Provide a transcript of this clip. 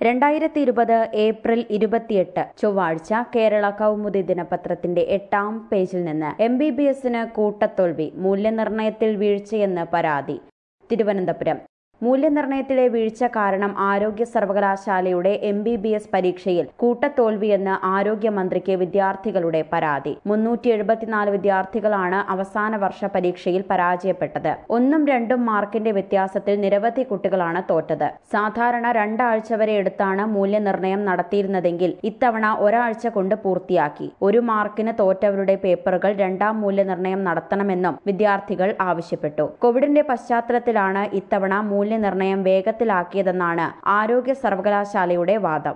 2020 April 28 ചൊവ്വാഴ്ച കേരള കൗമുദി ദിനപത്രത്തിന്റെ 8-ാം പേജിൽ നിന്ന് MBBSന് കൂട്ടത്തോൽവി, മൂല്യനിർണ്ണയത്തിൽ വീഴ്ചയെന്ന് പരാതി. തിരുവനന്തപുരം. മൂല്യനിർണ്ണയത്തിലെ വീഴ്ച കാരണം ആരോഗ്യ സർവകലാശാലയുടെ MBBS പരീക്ഷയിൽ കൂട്ടത്തോൽവിയെന്ന് ആരോഗ്യമന്ത്രിക്ക് വിദ്യാർത്ഥികളുടെ പരാതി. 374 വിദ്യാർത്ഥികളാണ് അവസാന വർഷ പരീക്ഷയിൽ പരാജയപ്പെട്ടത്. 1ഉം 2ഉം മാർക്കിന്റെ വ്യത്യാസത്തിൽ നിരവധി കുട്ടികളാണ് തോറ്റത്. സാധാരണ 2 ആഴ്ച വരെ എടുത്താണ് മൂല്യനിർണ്ണയം നടത്തിയിരുന്നതെങ്കിൽ ഇത്തവണ ഒരാഴ്ച കൊണ്ട് പൂർത്തിയാക്കി. 1 മാർക്കിന് തോറ്റവരുടെ പേപ്പറുകൾ 2ാം മൂല്യനിർണ്ണയം നടത്തണമെന്നും വിദ്യാർത്ഥികൾ ആവശ്യപ്പെട്ടു. കോവിഡിന്റെ പശ്ചാത്തലത്തിലാണ് ഇത്തവണ മൂല്യനിർണ്ണയം വേഗത്തിലാക്കിയതെന്നാണ് ആരോഗ്യ സർവകലാശാലയുടെ വാദം.